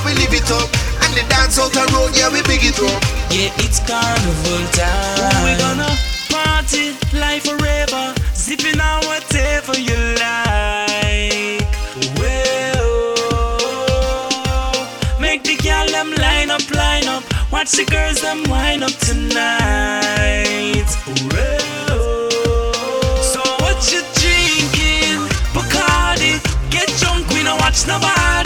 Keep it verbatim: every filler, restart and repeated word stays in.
we live it up. And the dance out the road, yeah, we big it up. Yeah, it's carnival time. We gonna party life forever, zipping on whatever you like. Well, make the girl them line up, line up. Watch the girls them wind up tonight.